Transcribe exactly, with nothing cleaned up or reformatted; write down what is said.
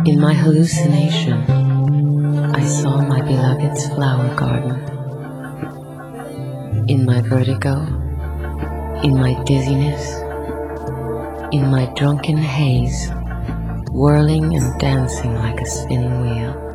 In my hallucination, I saw my beloved's flower garden. In my vertigo, in my dizziness, in my drunken haze, whirling and dancing like a spinning wheel.